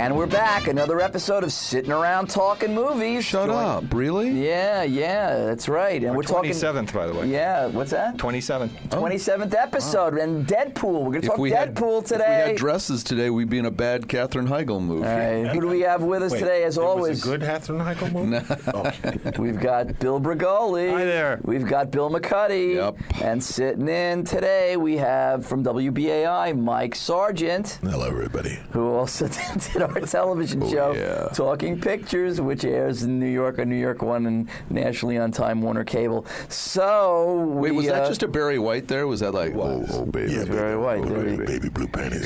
And we're back. Another episode of Sitting Around Talking Movies. Shut up. Really? Yeah, that's right. And we're talking 27th, by the way. Yeah, what's that? 27th. 27th episode. And Deadpool. We're going to talk Deadpool today. If we had dresses today, we'd be in a bad Katherine Heigl movie. All right. Who do we have with us today, as always? Was a good Katherine Heigl movie? Okay. We've got Bill Brigoli. Hi there. We've got Bill McCuddy. Yep. And sitting in today, we have from WBAI, Mike Sargent. Hello, everybody. Who also did our television show, yeah. Talking Pictures, which airs in New York on New York One and nationally on Time Warner Cable. So Wait, was that just a Barry White there? Was that like, oh baby? Yeah, Barry White. Baby blue panties.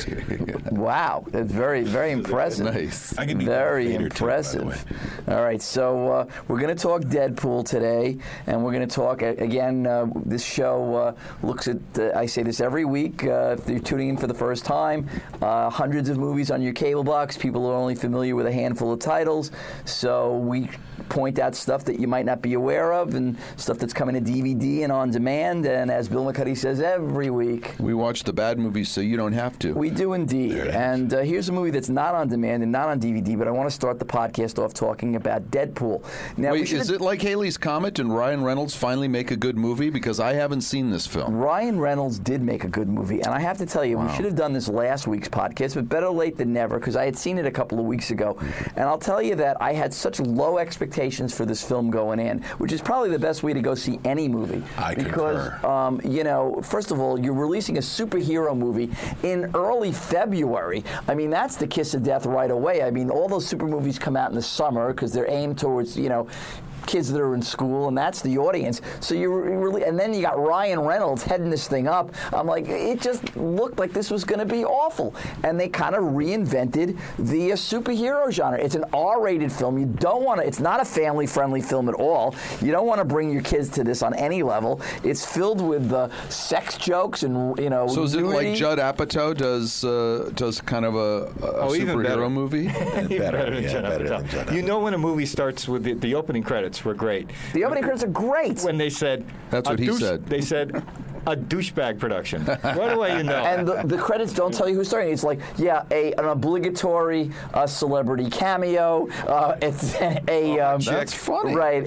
Wow, that's very, very impressive. Nice. I can be Very Vader too, by the impressive. way. All right, so we're going to talk Deadpool today, and we're going to talk again. This show looks at. I say this every week. If you're tuning in for the first time, hundreds of movies on your cable box. People are only familiar with a handful of titles, so we point out stuff that you might not be aware of, and stuff that's coming to DVD and on demand. And as Bill McCuddy says every week, We watch the bad movies so you don't have to. we do indeed. And here's a movie that's not on demand and not on DVD, but I want to start the podcast off talking about Deadpool. Now, Wait, is it like Haley's Comet and Ryan Reynolds finally make a good movie? Because I haven't seen this film. Ryan Reynolds did make a good movie, and I have to tell you, we should have done this last week's podcast, but better late than never, because I had seen it a couple of weeks ago. And I'll tell you that I had such low expectations for this film going in, which is probably the best way to go see any movie. I because, concur. first of all, you're releasing a superhero movie in early February. I mean, that's the kiss of death right away. I mean, all those super movies come out in the summer because they're aimed towards, kids that are in school, and that's the audience. So you really, and then you got Ryan Reynolds heading this thing up. I'm like, it just looked like this was going to be awful, and they kind of reinvented the superhero genre. It's an R-rated film. You don't want to. It's not a family-friendly film at all. You don't want to bring your kids to this on any level. It's filled with sex jokes and So is it nudity. like Judd Apatow does kind of a even better. superhero movie? Better than Judd You know when a movie starts with the opening credits were great. The opening credits are great. When they said... That's what he said. They said... A douchebag production. Right away, you know. And the credits don't tell you who's starring. It's like, an obligatory celebrity cameo. It's That's funny. Right,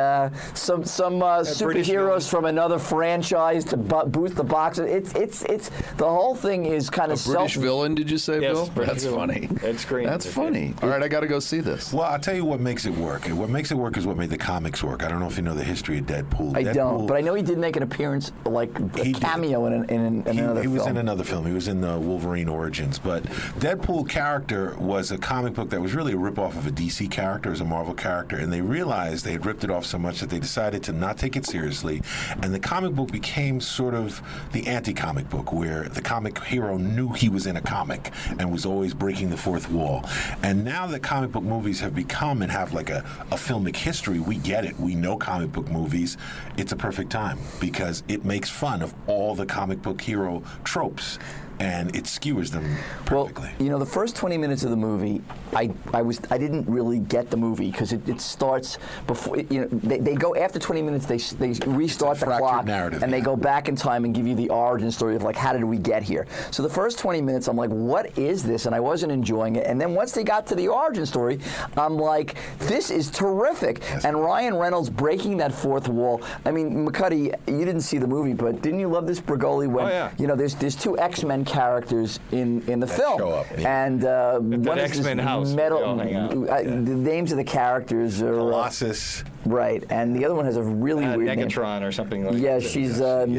some superheroes from another franchise to boost the box. It's the whole thing is kind of British villain, did you say, Yes, Bill? British That's villain. funny. It's great. That's funny. All right, I got to go see this. Well, I'll tell you what makes it work. And what makes it work is what made the comics work. I don't know if you know the history of Deadpool. I don't, but I know he did make an appearance, like a He did. cameo in another film. He was in another film. He was in the Wolverine Origins. But Deadpool character was a comic book that was really a ripoff of a DC character, as a Marvel character, and they realized they had ripped it off so much that they decided to not take it seriously, and the comic book became sort of the anti-comic book, where the comic hero knew he was in a comic and was always breaking the fourth wall. And now that comic book movies have become and have like a filmic history, we get it. We know comic book movies. It's a perfect time because it makes fun of all the comic book hero tropes, and it skewers them perfectly. Well, the first 20 minutes of the movie, I didn't really get the movie because it starts before. They go after 20 minutes. They restart the clock narrative, and they go back in time and give you the origin story of like how did we get here. So the first 20 minutes, I'm like, what is this? And I wasn't enjoying it. And then once they got to the origin story, I'm like, this is terrific. Yes. And Ryan Reynolds breaking that fourth wall. I mean, McCuddy, you didn't see the movie, but didn't you love this Brigoli when there's two X-Men characters in the film, show up. and one is X-Men this house. metal. They all hang out. The names of the characters are Colossus. right, and the other one has a really weird name. Negatron or something like Yeah, that. she's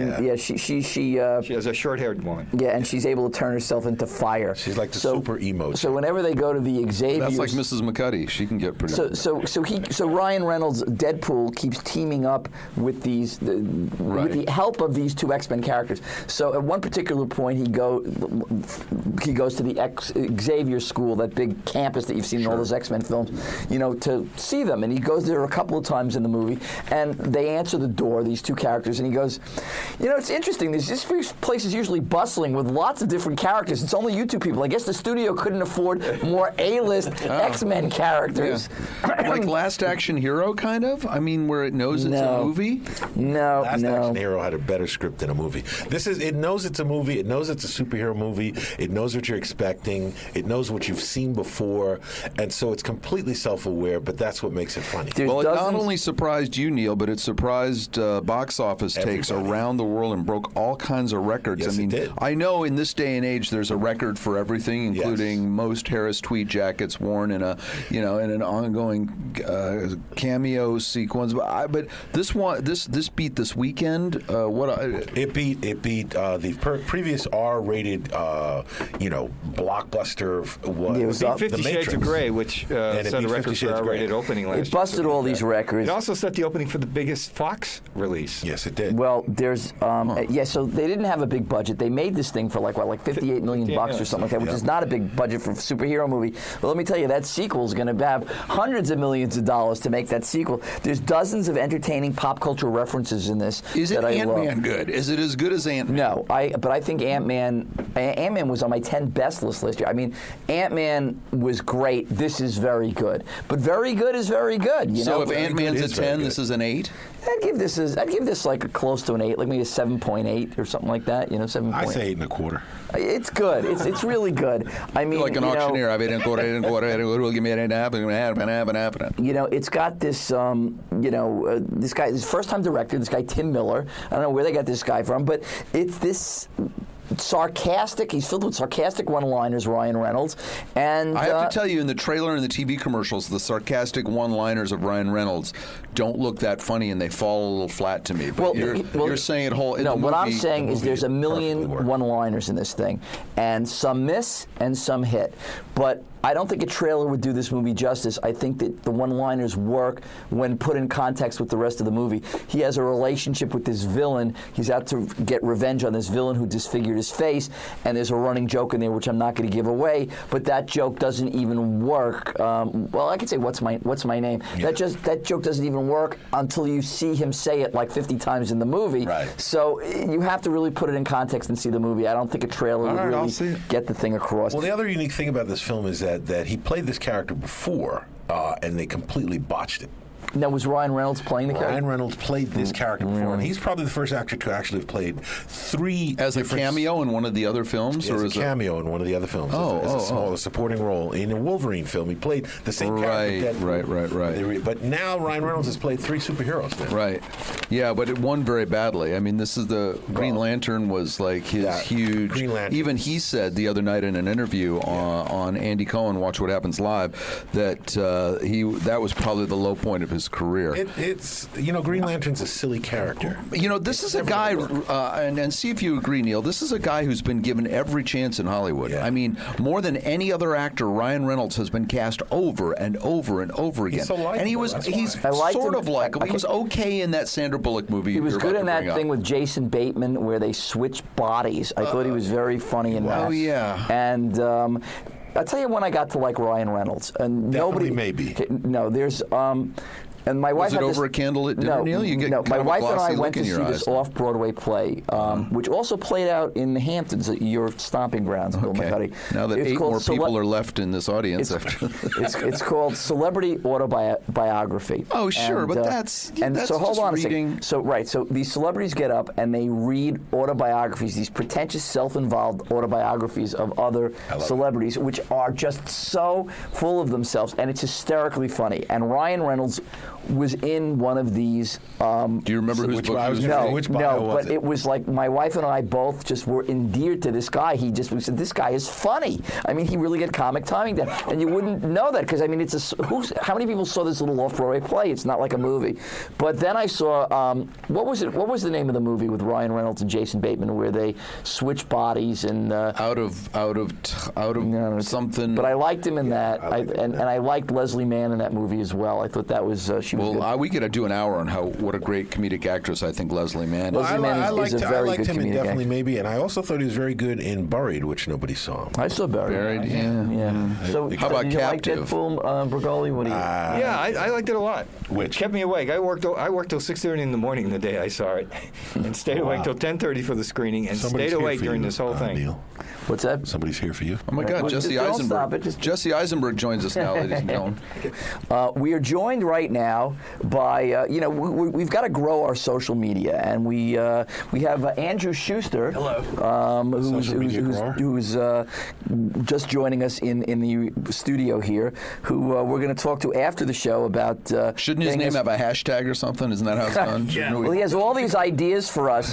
she She has a short-haired woman. yeah, and she's able to turn herself into fire. She's like the super emo. So whenever they go to the Xavier, That's like Mrs. McCuddy. She can get pretty. So Ryan Reynolds, Deadpool, keeps teaming up with with the help of these two X-Men characters. So at one particular point, he goes to the Xavier School, that big campus that you've seen in all those X-Men films, to see them. And he goes there a couple of times in the movie, and they answer the door, these two characters, and he goes, it's interesting. This place is usually bustling with lots of different characters. It's only you two people. I guess the studio couldn't afford more A-list X-Men characters. Yeah. Like Last Action Hero, kind of? I mean, where it knows it's a movie? No, Last Action Hero had a better script than a movie. It knows it's a movie. It knows it's a superhero movie. It knows what you're expecting. It knows what you've seen before. And so it's completely self-aware, but that's what makes it funny. Well, it not only surprised you, Neil, but it surprised box office takes around the world and broke all kinds of records. Yes, I mean, it did. I know in this day and age there's a record for everything, including most Harris tweed jackets worn in an ongoing cameo sequence. But this beat this weekend. It beat the previous R-rated, blockbuster. It was beat 50 Shades of Grey, which set a record for R-rated opening last year. It busted all these records. It also set the opening for the biggest Fox release. Yes, it did. Well, there's so they didn't have a big budget. They made this thing for like $58 million or something like that, which is not a big budget for a superhero movie. But let me tell you, that sequel is going to have hundreds of millions of dollars to make that sequel. There's dozens of entertaining pop culture references in this. Is it Ant-Man good? Is it as good as Ant-Man? No, but I think Ant-Man was on my 10 best list last year. I mean, Ant-Man was great. This is very good. But very good is very good. So if Ant-Man's a 10, this is an 8? I'd give this like close to an 8, like maybe a 7.8 or something like that. 7.8. I say 8 1/4. It's good. It's really good. I mean, like an auctioneer. I've 8 1/4. Will give me an 8.5. It's got this. This guy, this first-time director, this guy Tim Miller. I don't know where they got this guy from, but it's this sarcastic. He's filled with sarcastic one-liners, Ryan Reynolds. And I have to tell you, in the trailer and the TV commercials, the sarcastic one-liners of Ryan Reynolds don't look that funny, and they fall a little flat to me. But you're saying it whole. No, what I'm saying is there's a million one-liners in this thing, and some miss and some hit. But I don't think a trailer would do this movie justice. I think that the one-liners work when put in context with the rest of the movie. He has a relationship with this villain. He's out to get revenge on this villain who disfigured his face, and there's a running joke in there which I'm not going to give away, but that joke doesn't even work. Well, I could say, what's my name? Yeah. That joke doesn't even work until you see him say it like 50 times in the movie. Right. So you have to really put it in context and see the movie. I don't think a trailer would really get the thing across. Well, the other unique thing about this film is that he played this character before, and they completely botched it. Now, was Ryan Reynolds playing the character? Ryan Reynolds played this character before, and he's probably the first actor to actually have played 3 as a cameo in one of the other films, or as a cameo in one of the other films. As a smaller supporting role in a Wolverine film. He played the same character. Right. But now Ryan Reynolds has played 3 superheroes now. Right. Yeah, but it won very badly. I mean, this is Green Lantern was like his huge. Green Lantern. Even he said the other night in an interview on Andy Cohen, Watch What Happens Live, that that was probably the low point of his career. It's Green Lantern's a silly character. This is a guy, and see if you agree, Neil. This is a guy who's been given every chance in Hollywood. Yeah. I mean, more than any other actor, Ryan Reynolds has been cast over and over and over again. He's so likable. And he was sort of likable. He was okay in that Sandra Bullock movie. He was good in that thing with Jason Bateman where they switched bodies. I thought he was very funny in that. Oh yeah. And I'll tell you when I got to like Ryan Reynolds. And Definitely maybe. No, there's. And my wife was it over a candlelit dinner, Neil? You get my wife and I look went to see this off-Broadway play, which also played out in the Hamptons, your stomping grounds, Bill McCuddy. Now that 8 more people are left in this audience. It's called Celebrity Autobiography. Oh, sure, but that's so hold on reading. a second. So these celebrities get up and they read autobiographies, these pretentious, self-involved autobiographies of other celebrities, which are just so full of themselves, and it's hysterically funny. And Ryan Reynolds was in one of these. Do you remember whose book he was in? No, but it was like my wife and I both just were endeared to this guy. We said, this guy is funny. I mean, he really got comic timing down. And you wouldn't know that because, I mean, how many people saw this little off-Broadway play? It's not like a movie. But then I saw, what was it? What was the name of the movie with Ryan Reynolds and Jason Bateman where they switch bodies and out of something. But I liked him in that, and I liked Leslie Mann in that movie as well. I thought that was She was good. we got to do an hour on what a great comedic actress I think Leslie Mann Leslie is. Mann is a very I liked good him in comedic Definitely actor. Maybe, and I also thought he was very good in Buried, which nobody saw. I saw Buried. Yeah. So, How about did you Captive? like Deadpool, Bergoli? What do you? Yeah, I liked it a lot. Which? It kept me awake. I worked till 6:30 in the morning the day I saw it, and stayed awake till 10:30 for the screening, and Somebody's stayed here awake for during you, this whole thing. Neil. What's that? Somebody's here for you. Oh my God, Well, Jesse don't Eisenberg. stop it, just- Jesse Eisenberg joins us now, ladies and gentlemen. We are joined right now by we've got to grow our social media, and we have Andrew Schuster, who's just joining us in the studio here, who we're going to talk to after the show about. Shouldn't his name have a hashtag or something? Isn't that how it's done? Yeah. Well, he has all these ideas for us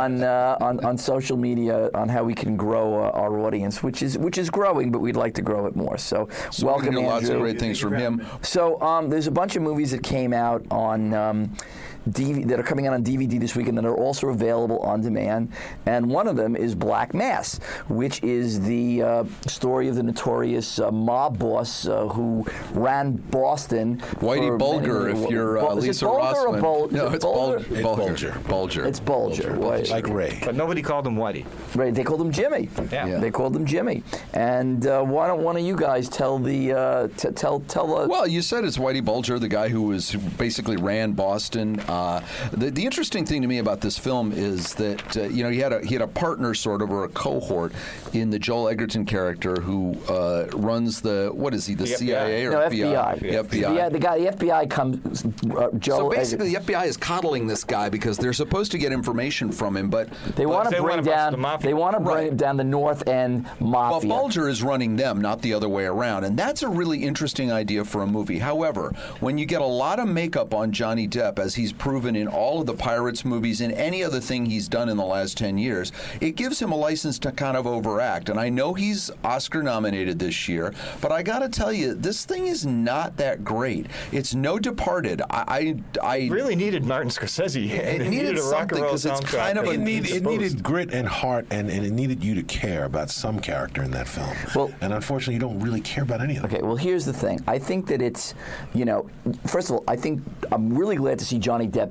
on social media on how we can grow our audience, which is growing, but we'd like to grow it more. So We're welcome, gonna do lots of Andrew. great things from him. So there's a bunch of movies that came out on that are coming out on DVD this weekend that are also available on demand, and one of them is Black Mass, which is the story of the notorious mob boss who ran Boston. Whitey for Bulger, many- if you're Is it Lisa Bulger or Rossman. Bul- No, is it it's Bulger? Bulger. It's Bulger. Right. Like Ray. But nobody called him Whitey. Right, they called him Jimmy. Yeah. They called him Jimmy. And why don't one of you guys tell the tell the? Well, you said it's Whitey Bulger, the guy who basically ran Boston. The interesting thing to me about this film is that he had a partner sort of, or a cohort in the Joel Edgerton character who runs the CIA or No, FBI? FBI. The FBI. The FBI comes. Joe. So basically, the FBI is coddling this guy because they're supposed to get information from him, but they want to they bring want to bust the down. mafia. They want to bring down the North End mafia. Well, Bulger is running them, not the other way around, and that's a really interesting idea for a movie. However, when you get a lot of makeup on Johnny Depp, as he's proven in all of the Pirates movies and any other thing he's done in the last 10 years, it gives him a license to kind of overact. And I know he's Oscar nominated this year, but I got to tell you, this thing is not that great. It's no Departed. I Really needed Martin Scorsese. It needed a rock something, and roll 'cause it's soundtrack. kind of a- It needed grit and heart, and it needed you to care about some character in that film. Well- and unfortunately, you don't really care about any of them. Okay, well, here's the thing. I think that it's, first of all, I think I'm really glad to see Johnny Depp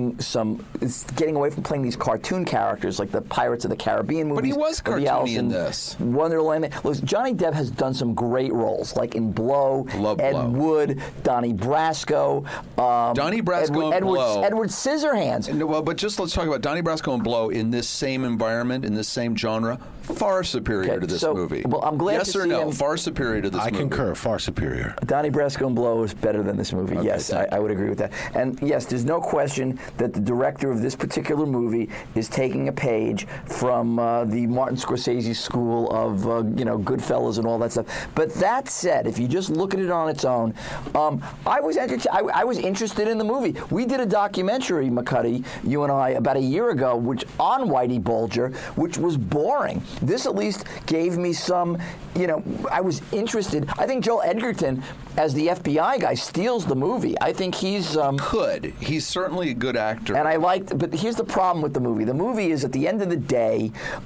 getting away from playing these cartoon characters like the Pirates of the Caribbean movies. But he was or the cartoony Alice in this. Wonderland. Look, Johnny Depp has done some great roles, like in Blow, Love Ed Blow. Wood, Donnie Brasco. Donnie Brasco and Blow. Edward Scissorhands. No, well, but just let's talk about Donnie Brasco and Blow in this same environment, in this same genre. Far superior Okay, to this so, movie. well, I'm glad yes to or see no? him- Far superior to this I movie. concur. Far superior. Donnie Brasco and Blow is better than this movie. Okay, Yes, thank I would agree with that. And yes, there's no question that the director of this particular movie is taking a page from the Martin Scorsese school of Goodfellas and all that stuff. But that said, if you just look at it on its own, I was interested in the movie. We did a documentary, McCuddy, you and I, about a year ago, on Whitey Bulger, which was boring. This at least gave me some, I was interested. I think Joel Edgerton, as the FBI guy, steals the movie. I think he's He's certainly a good actor. and I liked, but here's the problem with the movie. The movie is, at the end of the day,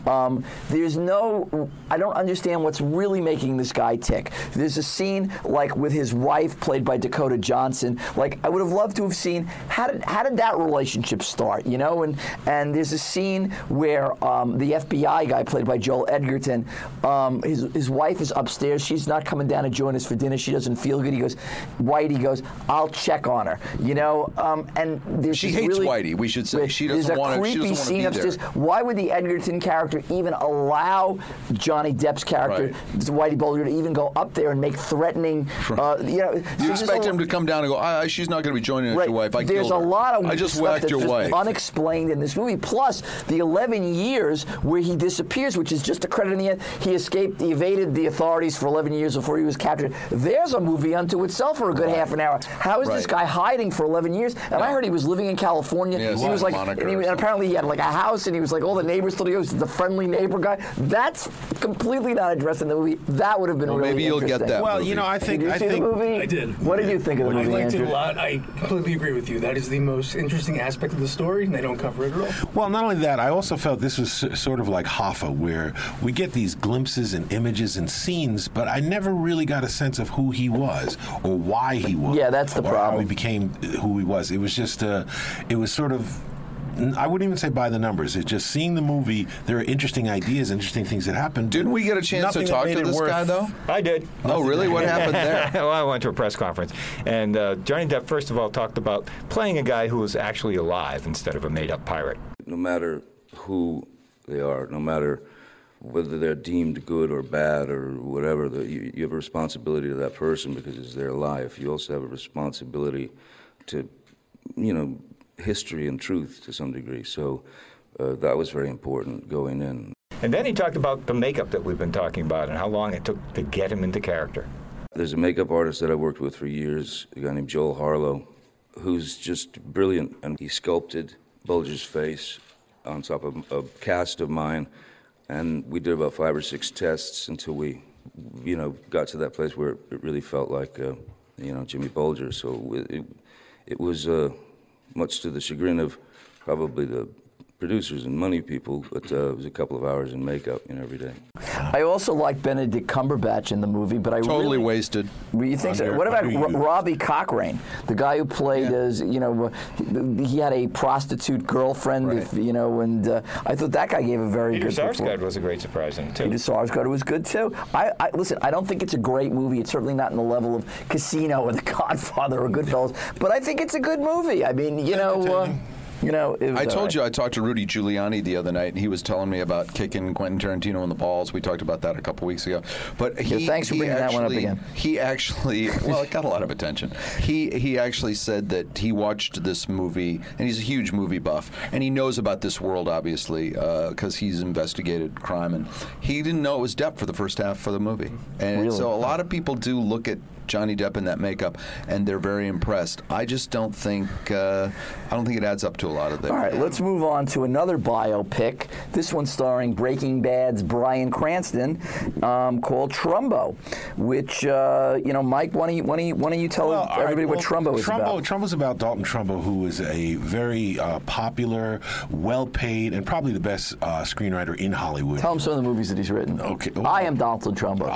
I don't understand what's really making this guy tick. There's a scene, like, with his wife, played by Dakota Johnson. Like, I would have loved to have seen, how did that relationship start, And there's a scene where the FBI guy, played by Joel Edgerton, his wife is upstairs. She's not coming down to join us for dinner. She doesn't feel good. Whitey goes, I'll check on her, and there's She this hates really, Whitey, we should say. She doesn't want to There's a creepy scene be upstairs. there. Why would the Edgerton character even allow Johnny Depp's character, Whitey Bulger, to even go up there and make threatening, You expect him to come down and go, she's not going to be joining us, Right. your wife. I There's killed a her. lot of I just stuff whacked that's your just wife. unexplained in this movie. Plus, the 11 years where he disappears, which is just a credit in the end. He evaded the authorities for 11 years before he was captured. There's a movie unto itself for a good half an hour. How is this guy hiding for 11 years? And I heard he was living in California. Yeah, he was like, Monica and apparently he had like a house, and he was like, all the neighbors told him he was the friendly neighbor guy. That's completely not addressed in the movie. That would have been really maybe you'll get interesting. that. Well, movie. I think Did you see the movie? I did. What did you think of the I movie, liked it Andrew? a lot. I completely agree with you. That is the most interesting aspect of the story, and they don't cover it at all. Well, not only that, I also felt this was sort of like Hoffa, where we get these glimpses and images and scenes, but I never really got a sense of who he was or why he was. Yeah, that's the or problem. how he became who he was. It was just, it was sort of, I wouldn't even say by the numbers. It's just seeing the movie, there are interesting ideas, interesting things that happened. Didn't we get a chance to Nothing that talk made to it this worth- guy, though? I did. Oh, really? What happened there? Well, I went to a press conference, and Johnny Depp, first of all, talked about playing a guy who was actually alive instead of a made-up pirate. No matter who they are, no matter whether they're deemed good or bad or whatever, you have a responsibility to that person because it's their life. You also have a responsibility to, history and truth to some degree. So that was very important going in. And then he talked about the makeup that we've been talking about and how long it took to get him into character. There's a makeup artist that I worked with for years, a guy named Joel Harlow, who's just brilliant. And he sculpted Bulger's face on top of a cast of mine. And we did about 5 or 6 tests until we, got to that place where it really felt like, Jimmy Bulger. So it was much to the chagrin of probably the producers and money people, but it was a couple of hours in makeup every day. I also like Benedict Cumberbatch in the movie, but I Totally wasted. You think so? What about Robbie Cochrane, the guy who played as he had a prostitute girlfriend, Right. and I thought that guy gave a very Peter good Sarsgaard performance. was a great surprise in it, too. Peter Sarsgaard was good too. Listen, I don't think it's a great movie. It's certainly not in the level of Casino or The Godfather or Goodfellas, but I think it's a good movie. I mean, I told you I talked to Rudy Giuliani the other night, and he was telling me about kicking Quentin Tarantino in the balls. We talked about that a couple weeks ago. But thanks for bringing that one up again. He actually, well, it got a lot of attention. He actually said that he watched this movie, and he's a huge movie buff, and he knows about this world, obviously, because he's investigated crime, and he didn't know it was Depp for the first half of the movie. And Really? so a lot of people do look at Johnny Depp in that makeup, and they're very impressed. I just don't think it adds up to a lot of that. All right, let's move on to another biopic. This one starring Breaking Bad's Bryan Cranston, called Trumbo, which Mike, why don't you tell everybody what Trumbo is about? Trumbo's about Dalton Trumbo, who is a very popular, well-paid, and probably the best screenwriter in Hollywood. Tell him some of the movies that he's written. Okay. I am Dalton Trumbo.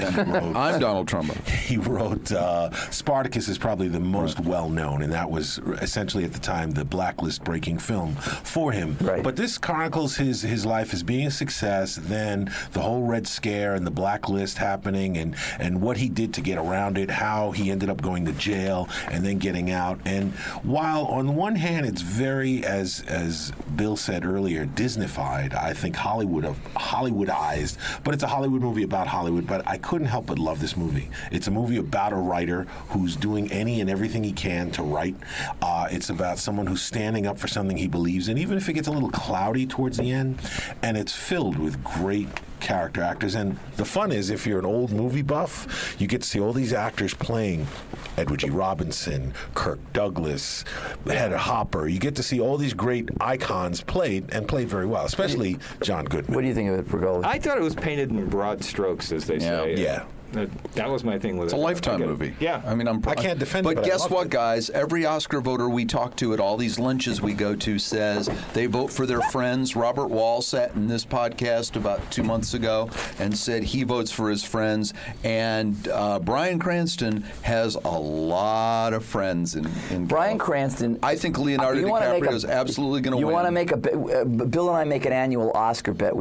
I'm Donald Trumbo. He wrote Spartacus is probably the most well-known, and that was essentially at the time the blacklist-breaking film for him. Right. But this chronicles his life as being a success, then the whole Red Scare and the blacklist happening, and what he did to get around it, how he ended up going to jail and then getting out. And while on one hand it's very, as Bill said earlier, Disneyfied, I think Hollywoodized, but it's a Hollywood movie about Hollywood. But I couldn't help but love this movie. It's a movie about a writer who's doing any and everything he can to write. It's about someone who's standing up for something he believes in, even if it gets a little cloudy towards the end. And it's filled with great character actors. And the fun is, if you're an old movie buff, you get to see all these actors playing. Edward G. Robinson, Kirk Douglas, Hedda Hopper. You get to see all these great icons played very well, especially John Goodman. What do you think of it, Pergoli? I thought it was painted in broad strokes, as they say. Yeah. That was my thing with It's it. a Lifetime I get it. movie. Yeah. I mean, I can't defend it, but but I guess loved what, it. guys? Every Oscar voter we talk to at all these lunches we go to says they vote for their friends. Robert Wall sat in this podcast about 2 months ago and said he votes for his friends. And Bryan Cranston has a lot of friends in Bryan Cranston. I think Leonardo DiCaprio is absolutely going to win. You want to make Bill and I make an annual Oscar bet.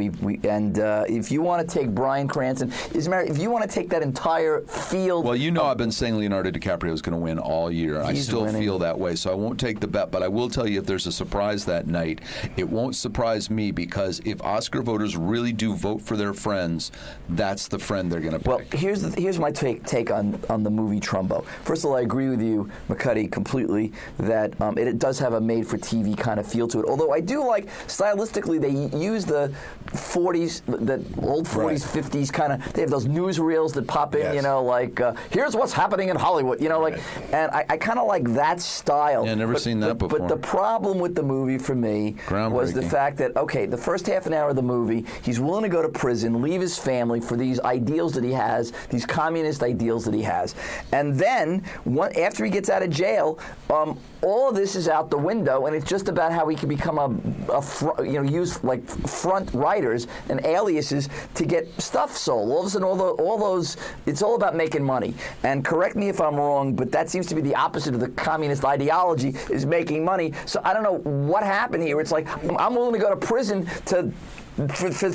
If you want to take Bryan Cranston, if you want to take that entire field. Well, I've been saying Leonardo DiCaprio is going to win all year. I still feel that way, so I won't take the bet. But I will tell you, if there's a surprise that night, it won't surprise me, because if Oscar voters really do vote for their friends, that's the friend they're going to pick. Well, here's my take on the movie Trumbo. First of all, I agree with you, McCuddy, completely that it does have a made-for-TV kind of feel to it. Although I do like, stylistically, they use the 40s, the old 40s, 50s kind of. They have those newsreels that pop in, here's what's happening in Hollywood, and I kind of like that style. Yeah, never seen that before. But the problem with the movie for me was the fact that, okay, the first half an hour of the movie, he's willing to go to prison, leave his family for these ideals that he has, these communist ideals that he has. And then, after he gets out of jail, all of this is out the window, and it's just about how he can become use like front writers and aliases to get stuff sold. All of a sudden, all those, it's all about making money. And correct me if I'm wrong, but that seems to be the opposite of the communist ideology, is making money. So I don't know what happened here. It's like, I'm willing to go to prison to. And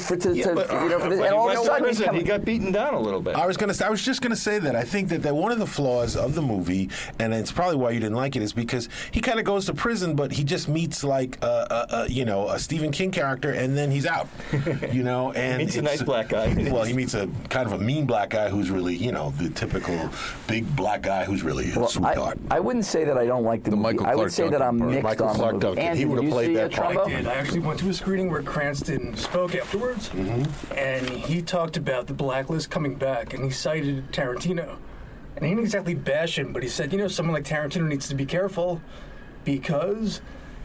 all of a sudden he got beaten down a little bit. I was just gonna say that I think that one of the flaws of the movie, and it's probably why you didn't like it, is because he kind of goes to prison, but he just meets like a Stephen King character, and then he's out. And he meets a nice black guy. Well, he meets a kind of a mean black guy who's really, the typical big black guy who's really a sweetheart. I wouldn't say that I don't like the movie. Michael I would Clark say that I'm Duncan mixed part. on the Michael movie. Clark Duncan. Andy, He would have played that part. Trumbo? I did. I actually went to a screening where Cranston spoke afterwards, and he talked about the Blacklist coming back, and he cited Tarantino. And he didn't exactly bash him, but he said, someone like Tarantino needs to be careful because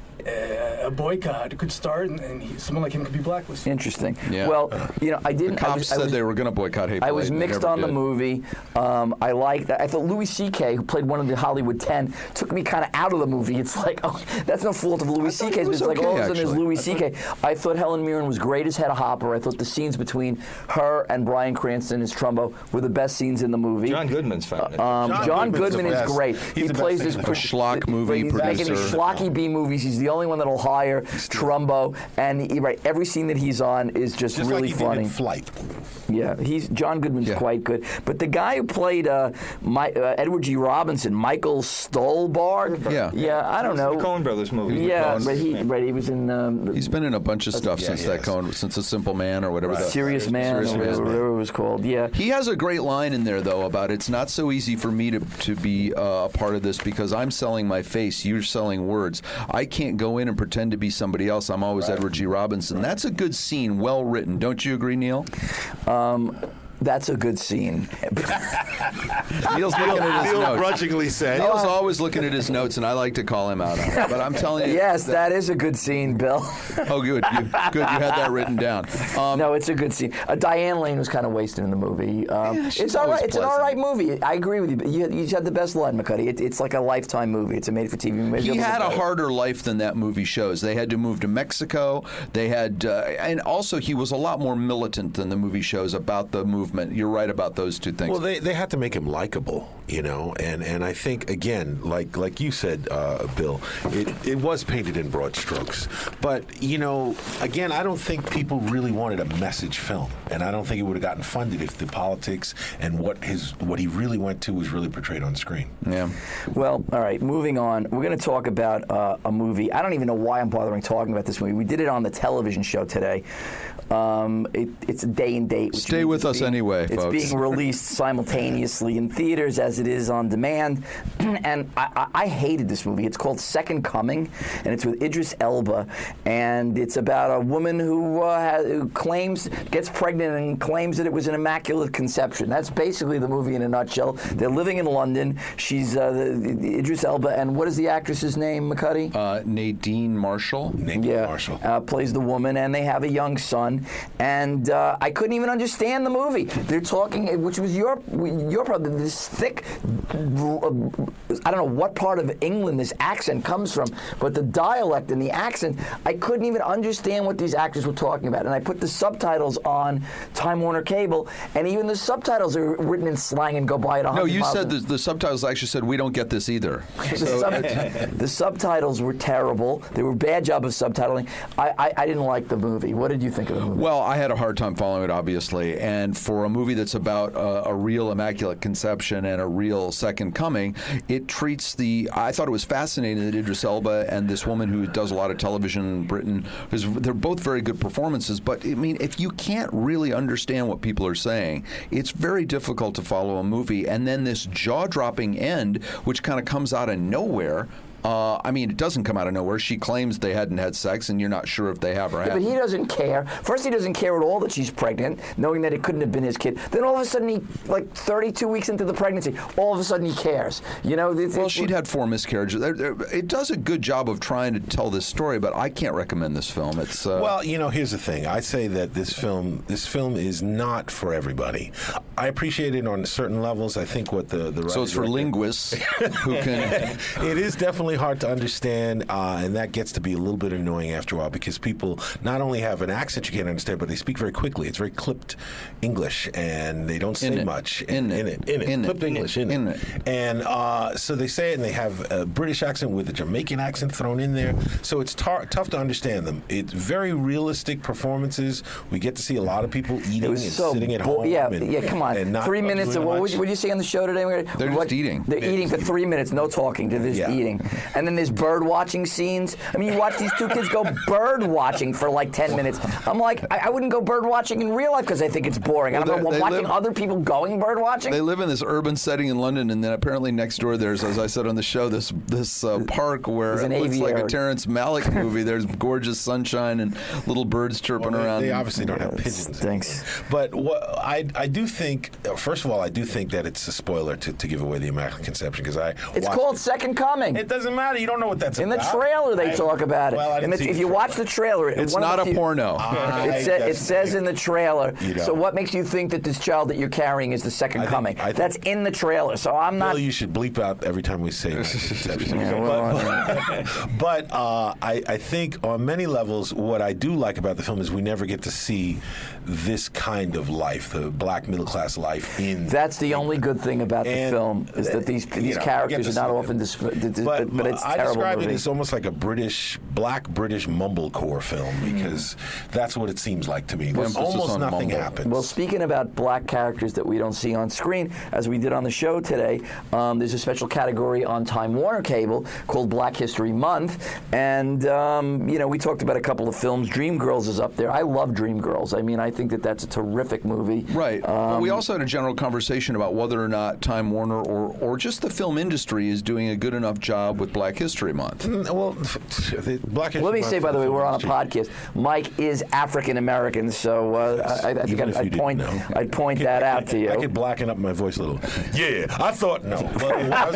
a boycott could start, and someone like him could be blacklisted. Interesting. Yeah. Well, I didn't. The cops said they were going to boycott Hateful Eight. I was mixed on the movie. I liked that. I thought Louis C.K., who played one of the Hollywood 10, took me kind of out of the movie. It's like, that's no fault of Louis C.K.'s, but it's like all of a sudden there's Louis C.K. I thought Helen Mirren was great as Hedda Hopper. I thought the scenes between her and Bryan Cranston as Trumbo were the best scenes in the movie. John Goodman's fine. John Goodman is great. He plays this schlock movie he's making these producer. schlocky B movies. He's the only one that'll hire Trumbo, and every scene that he's on is just really like he funny. did in Flight. Yeah, John Goodman's quite good. But the guy who played Edward G. Robinson, Michael Stolberg. I don't know. The Coen Brothers movie. Yeah, but he was in. He's been in a bunch of stuff since A Simple Man or whatever. Serious Man, or whatever it was called. Yeah. He has a great line in there though about it's not so easy for me to be a part of this because I'm selling my face, you're selling words. I can't go in and pretend to be somebody else. I'm always Edward G. Robinson. That's a good scene, well written. Don't you agree, Neil? That's a good scene. Neil's looking at his notes. grudgingly said. Neil's always looking at his notes, and I like to call him out on it. But I'm telling you. Yes, that is a good scene, Bill. Oh, good. You had that written down. No, it's a good scene. Diane Lane was kind of wasted in the movie. It's all right. It's an all right movie. I agree with you. But you had the best line, McCuddy. It's like a Lifetime movie. It's a made-for-TV movie. He had a harder life than that movie shows. They had to move to Mexico. They had, and also he was a lot more militant than the movie shows about the movement. You're right about those two things. Well, they had to make him likable, and I think again, like you said, Bill, it was painted in broad strokes. But again, I don't think people really wanted a message film, and I don't think it would have gotten funded if the politics and what he really went to was really portrayed on screen. Yeah. Well, all right. Moving on, we're going to talk about a movie. I don't even know why I'm bothering talking about this movie. We did it on the television show today. It's a day and date. Stay with us anyway, it's folks. being released simultaneously in theaters as it is on demand. And I hated this movie. It's called Second Coming, and it's with Idris Elba. And it's about a woman who gets pregnant and claims that it was an immaculate conception. That's basically the movie in a nutshell. They're living in London. She's Idris Elba, and what is the actress's name, McCuddy? Nadine Marshall. Nadine Marshall. Plays the woman, and they have a young son. And I couldn't even understand the movie. They're talking, which was your problem, this thick, I don't know what part of England this accent comes from, but the dialect and the accent, I couldn't even understand what these actors were talking about. And I put the subtitles on Time Warner Cable, and even the subtitles are written in slang and go by at 100 No, you miles said the subtitles actually said, we don't get this either. The subtitles were terrible. They were a bad job of subtitling. I didn't like the movie. What did you think of the movie? Well, I had a hard time following it, obviously. And for a movie that's about a real Immaculate Conception and a real Second Coming, it treats I thought it was fascinating that Idris Elba and this woman who does a lot of television in Britain, because they're both very good performances. But, I mean, if you can't really understand what people are saying, it's very difficult to follow a movie. And then this jaw-dropping end, which kind of comes out of nowhere, I mean, it doesn't come out of nowhere. She claims they hadn't had sex, and you're not sure if they have or Yeah, haven't. but he doesn't care. First, he doesn't care at all that she's pregnant, knowing that it couldn't have been his kid. Then all of a sudden, he, like 32 weeks into the pregnancy, all of a sudden he cares. You know, Well, she'd had 4 miscarriages. It does a good job of trying to tell this story, but I can't recommend this film. It's Well, you know, here's the thing. I say that this film is not for everybody. I appreciate it on certain levels. I think what the so it's for linguists who can. It is definitely hard to understand, and that gets to be a little bit annoying after a while because people not only have an accent you can't understand, but they speak very quickly. It's very clipped English, and they don't say much. In it. Clipped English. In it. And so they say it, and they have a British accent with a Jamaican accent thrown in there. So it's tough to understand them. It's very realistic performances. We get to see a lot of people eating and sitting at home. Yeah, come on. 3 minutes of what would you say on the show today? They're just eating. They're eating for 3 minutes, no talking. They're just eating. And then there's bird watching scenes. I mean, you watch these two kids go bird watching for like 10 minutes. I'm like, I wouldn't go bird watching in real life because I think it's boring. Well, I don't know, watching other people going bird watching. They live in this urban setting in London, and then apparently next door there's, as I said on the show, this park where it looks like a Terrence Malick movie. There's gorgeous sunshine and little birds chirping around. They obviously don't have pigeons. Thanks. But what I do think, first of all, I do think that it's a spoiler to give away the Immaculate Conception because it's called Second Coming. It doesn't matter. You don't know what that's in about. the trailer they talk about it. Well, I didn't see if the you trailer. watch the trailer, it's not a porno. It says in the trailer. So what makes you think that this child that you're carrying is the Second Coming? That's in the trailer. So I'm not. Bill, you should bleep out every time we say Conception. But I think on many levels, what I do like about the film is we never get to see this kind of life, the black middle class life in. That's the only good thing about the film is that these characters are not often. But it's I terrible describe movie. it as almost like a black British mumblecore film because that's what it seems like to me. There's almost nothing happens. Well, speaking about black characters that we don't see on screen, as we did on the show today, there's a special category on Time Warner Cable called Black History Month, and we talked about a couple of films. Dreamgirls is up there. I love Dreamgirls. I mean, I think that that's a terrific movie. Right. Well, we also had a general conversation about whether or not Time Warner or just the film industry is doing a good enough job with Black History Month. Well, Black History Let me Month say, by the way, we're on a podcast. Mike is African American, so I think I'd point that out to you. I could blacken up my voice a little. Yeah, I thought no, but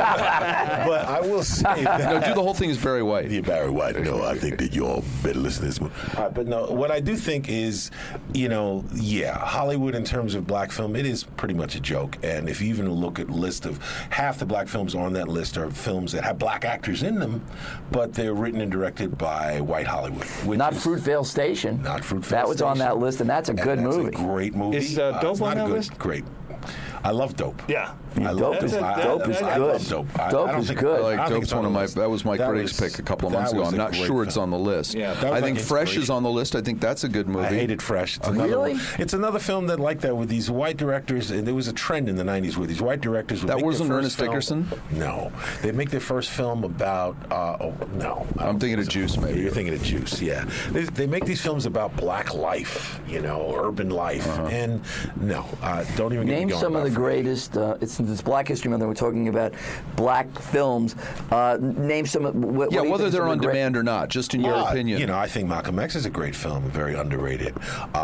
I will say that. No, do the whole thing as Barry White. Yeah, Barry White. No, I think that you all better listen to this one. But no, what I do think is, Hollywood in terms of black film, it is pretty much a joke. And if you even look at a list of half the black films on that list are films that have black actors in them, but they're written and directed by white Hollywood. Not Fruitvale Station. Not Fruitvale That was on that list, and that's a good movie. That's a great movie. Is Dope on that list? Great. I love Dope. Yeah. Dope is good. I love Dope. Dope is good. I like Dope's one of my. That was my critics' pick a couple of months ago. I'm not sure it's on the list. Yeah. I think Fresh is on the list. I think that's a good movie. I hated Fresh. Really? It's another film that like that with these white directors, and there was a trend in the '90s where these white directors would That make wasn't their Ernest first film. Dickerson? No, they make their first film about. No, I'm thinking of Juice, maybe. You're thinking of Juice, yeah. They make these films about black life, urban life, and no, don't even get me Name going some of about the greatest. It's Black History Month, and we're talking about black films. Name some. Whether they're on demand or not, just in your opinion. I think Malcolm X is a great film, very underrated.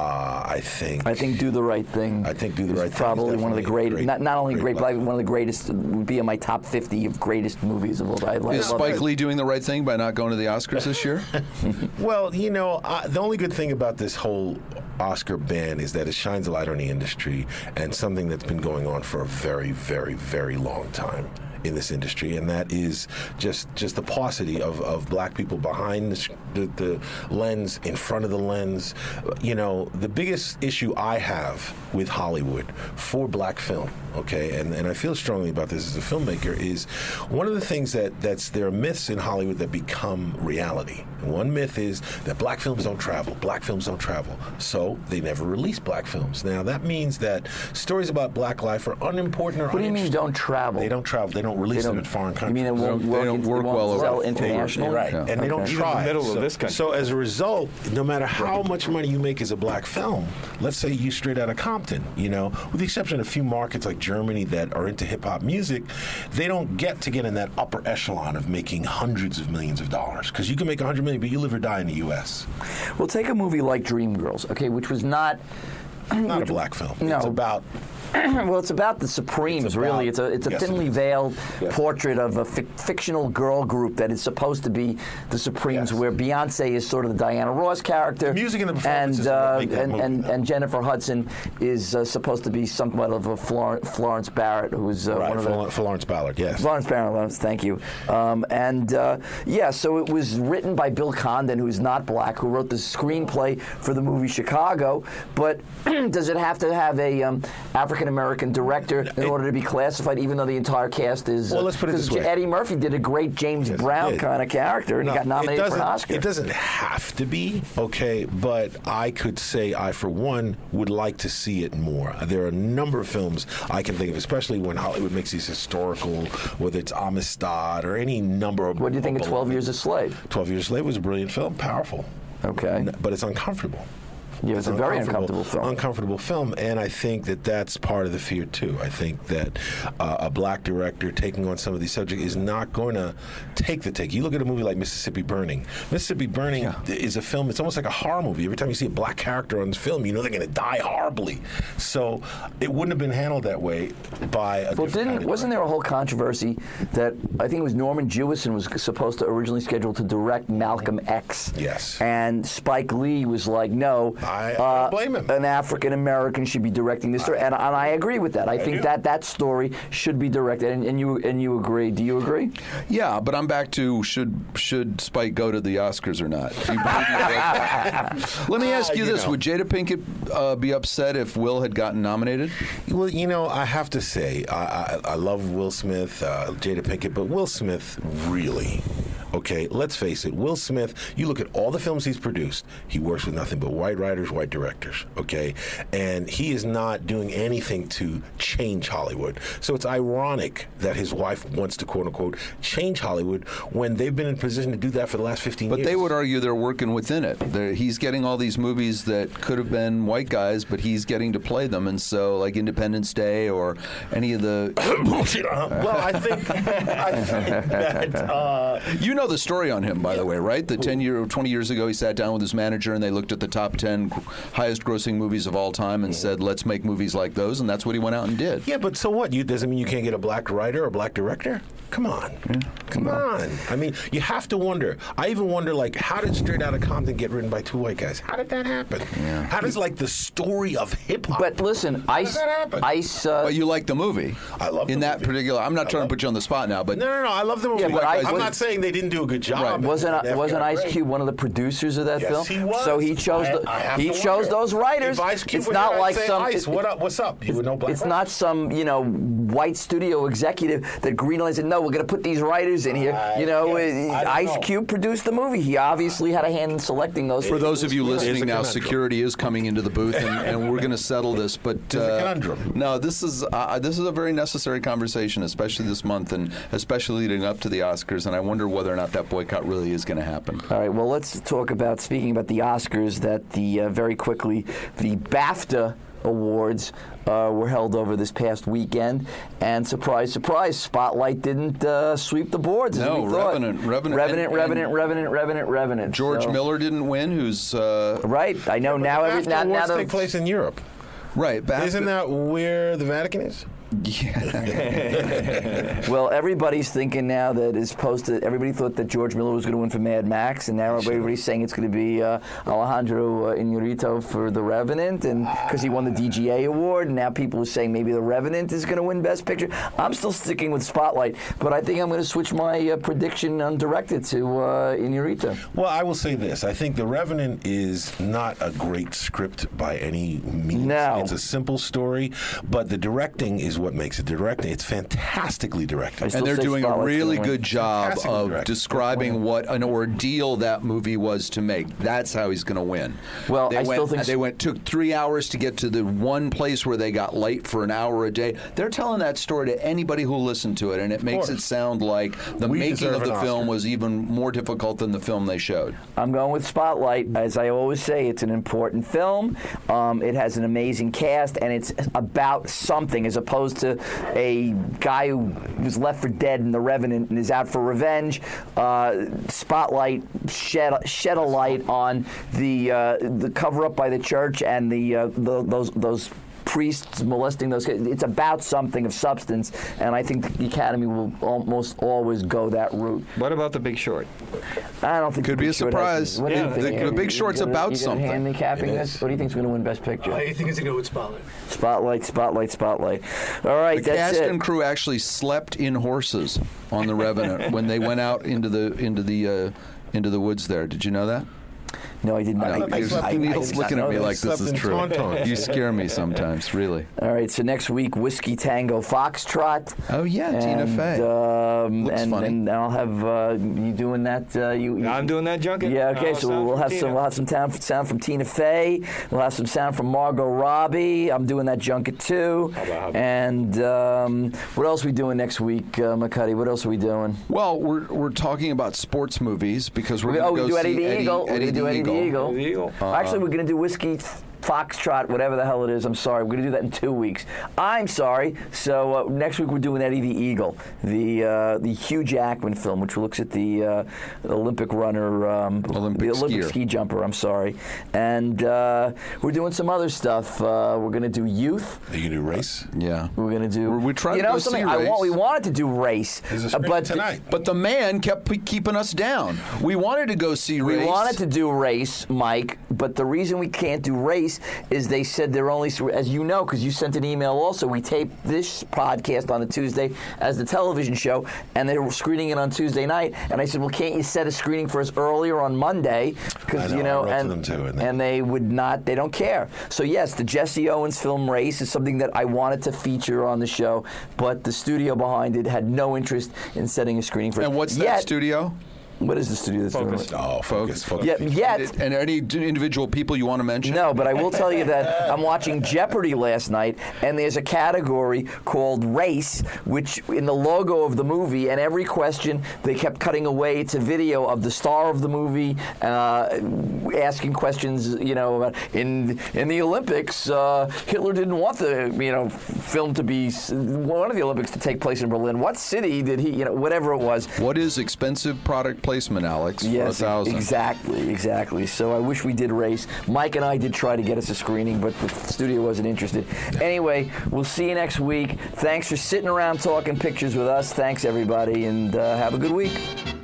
I think Do the Right Thing. I think Do the Right Thing is probably one of the definitely greatest. Not only great black black, one of the greatest would be in my top 50 of greatest movies of all time. Is Spike Lee doing the right thing by not going to the Oscars this year? Well, the only good thing about this whole Oscar ban is that it shines a light on the industry and something that's been going on for a very, very, very long time in this industry, and that is just the paucity of black people behind the lens, in front of the lens. The biggest issue I have with Hollywood for black film, okay, and I feel strongly about this as a filmmaker, is one of the things there are myths in Hollywood that become reality. And one myth is that black films don't travel. Black films don't travel. So they never release black films. Now, that means that stories about black life are unimportant or What do you mean don't travel? They don't travel. They don't release them in foreign countries. You mean it won't They don't work well sell over internationally? Right, and they don't try. In the middle of this country. So as a result, no matter how much money you make as a black film, let's say you Straight Outta Compton, with the exception of a few markets like Germany that are into hip-hop music, they don't get in that upper echelon of making hundreds of millions of dollars. Because you can make $100 million, but you live or die in the U.S. Well, take a movie like Dreamgirls, okay, which was not a black film. No. It's about well, it's about the Supremes, really. It's a yes, thinly veiled portrait of a fictional girl group that is supposed to be the Supremes, where Beyonce is sort of the Diana Ross character. The music and the performances and Jennifer Hudson is supposed to be somewhat of a Florence Barrett, who's one of the... Florence Ballard, yes. Florence Ballard, thank you. So it was written by Bill Condon, who's not black, who wrote the screenplay for the movie Chicago. But does it have to have a African-American director in order to be classified, even though the entire cast is... Well, let's put it this way. Eddie Murphy did a great James Brown kind of character, and he got nominated for an Oscar. It doesn't have to be, okay, but I could say I, for one, would like to see it more. There are a number of films I can think of, especially when Hollywood makes these historical, whether it's Amistad or any number of... What do you think of 12 Years a Slave? 12 Years a Slave was a brilliant film, powerful. Okay. But it's uncomfortable. Yeah, it's a very uncomfortable film. Uncomfortable film, and I think that that's part of the fear, too. I think that a black director taking on some of these subjects is not going to take the take. You look at a movie like Mississippi Burning. Mississippi Burning is a film, it's almost like a horror movie. Every time you see a black character on this film, you know they're going to die horribly. So it wouldn't have been handled that way by a wasn't there a whole controversy that I think it was Norman Jewison was supposed to originally scheduled to direct Malcolm X? Yes. And Spike Lee was like, no, I don't blame him. An African American should be directing this story, and I agree with that. I think that story should be directed, and you agree. Do you agree? Yeah, but I'm back to should Spike go to the Oscars or not? Let me ask you this: would Jada Pinkett be upset if Will had gotten nominated? Well, I have to say I love Will Smith, Jada Pinkett, but Will Smith really. Okay, let's face it, Will Smith, you look at all the films he's produced, he works with nothing but white writers, white directors, okay? And he is not doing anything to change Hollywood. So it's ironic that his wife wants to, quote-unquote, change Hollywood when they've been in position to do that for the last 15 years. But they would argue they're working within it. He's getting all these movies that could have been white guys, but he's getting to play them. And so, like Independence Day or any of the... Well, I think that... you know the story on him, by the way, right? 20 years ago, he sat down with his manager and they looked at the top 10 highest grossing movies of all time and said, let's make movies like those, and that's what he went out and did. Yeah, but so what? Doesn't mean you can't get a black writer or a black director? Come on. Come on. I mean, you have to wonder. I even wonder, how did Straight Outta Compton get written by two white guys? How did that happen? Yeah. How does, the story of hip-hop... But listen, Ice... But you like the movie. I love the movie. That particular... I'm not trying to put you on the spot now, but... No, I love the movie. Yeah, but I'm not saying they didn't do a good job. Right. Wasn't Ice Cube one of the producers of that film? Yes, he was. So he chose those writers. If Ice Cube it's not like some... Ice, what's up? You would know black It's not some, white studio executive that greenlights said, no, we're going to put these writers in here. Ice Cube produced the movie. He obviously had a hand in selecting those. For those of you listening now, security is coming into the booth, and we're going to settle this. But it's a conundrum. No, this is a very necessary conversation, especially this month, and especially leading up to the Oscars. And I wonder whether or not that boycott really is going to happen. All right. Well, let's talk about speaking about the Oscars. That very quickly the BAFTA Awards were held over this past weekend, and surprise, surprise, Spotlight didn't sweep the boards. No, Revenant. George Miller didn't win. Who's right? I know now. Now take place in Europe. Right. Isn't that where the Vatican is? Yeah. Well, everybody's thinking now that as opposed to everybody thought that George Miller was going to win for Mad Max, and now everybody's saying it's going to be Alejandro Iñárritu for The Revenant, and because he won the DGA award, and now people are saying maybe The Revenant is going to win Best Picture. I'm still sticking with Spotlight, but I think I'm going to switch my prediction on directed to Iñárritu. Well, I will say this: I think The Revenant is not a great script by any means. No. It's a simple story, but the directing is what makes it directing. It's fantastically directed. And they're doing a really good job Fantastic of director. describing what an ordeal that movie was to make. That's how he's going to win. Well, they I still think took 3 hours to get to the one place where they got late for an hour a day. They're telling that story to anybody who listened to it, and it makes it sound like the We making deserve of the an film Oscar. was even more difficult than the film they showed. I'm going with Spotlight. As I always say, it's an important film. It has an amazing cast, and it's about something as opposed to a guy who was left for dead in The Revenant and is out for revenge. Spotlight shed a light on the cover up by the church and those priests molesting those kids. It's about something of substance, and I think the Academy will almost always go that route. What about The Big Short? I don't think Could The be Big a Short has- surprise. what do you Yeah, think? The Big Short's about something. Handicapping It this? is. What do you think's going to win Best Picture? I think it's going to go with Spotlight. Spotlight. All right, The that's cast it. and crew actually slept in horses on the Revenant when they went out into the woods there. Did you know that? No, I did not. Neil's looking at me like this slept is in true. Tauntauns. You scare me sometimes, really. All right, so next week, Whiskey Tango Foxtrot. Oh yeah, Tina And, Fey. Looks and, funny. and I'll have you doing that. I'm doing that junket. Yeah, okay. So Sound we'll from have Tina. some sound from Tina Fey. We'll have some sound from Margot Robbie. I'm doing that junket too. And what else are we doing next week, McCuddy? What else are we doing? Well, we're talking about sports movies because we're We going to do go Eddie see the Eagle. We're Eddie gonna do the Eddie the Eagle. The Eagle. Actually, we're going to do Whiskey Foxtrot, whatever the hell it is. I'm sorry. We're going to do that in 2 weeks. I'm sorry. So next week we're doing Eddie the Eagle, the Hugh Jackman film, which looks at the Olympic runner, Olympic the Olympic skier. ski jumper. I'm sorry. And we're doing some other stuff. We're going to do Youth. Are you going to do Race? Yeah. We're going to do. We tried you to know go something? see Race. We wanted to do Race, There's a screening but tonight. But the man kept keeping us down. We wanted to go see Race. We wanted to do Race, Mike, but the reason we can't do Race is they said they're only, as you know, because you sent an email also, we taped this podcast on a Tuesday as the television show, and they were screening it on Tuesday night, and I said, well, can't you set a screening for us earlier on Monday? Because, I know, you know, I wrote to and, them too, and they would not, they don't care. So yes, the Jesse Owens film Race is something that I wanted to feature on the show, but the studio behind it had no interest in setting a screening for us. And what's that Yet- studio? What is the studio that's doing Focus. it? Oh, focus. Yet, And any individual people you want to mention? no, but I will tell you that I'm watching Jeopardy last night, and there's a category called Race, which in the logo of the movie, and every question they kept cutting away to video of the star of the movie, asking questions. You know, about in the Olympics, Hitler didn't want the film to be one of the Olympics to take place in Berlin. What city did he? Whatever it was. What is expensive product placement, Alex? Yes, for $1,000. exactly. So I wish we did Race. Mike and I did try to get us a screening, but the studio wasn't interested. Anyway, we'll see you next week. Thanks for sitting around talking pictures with us. Thanks, everybody, and have a good week.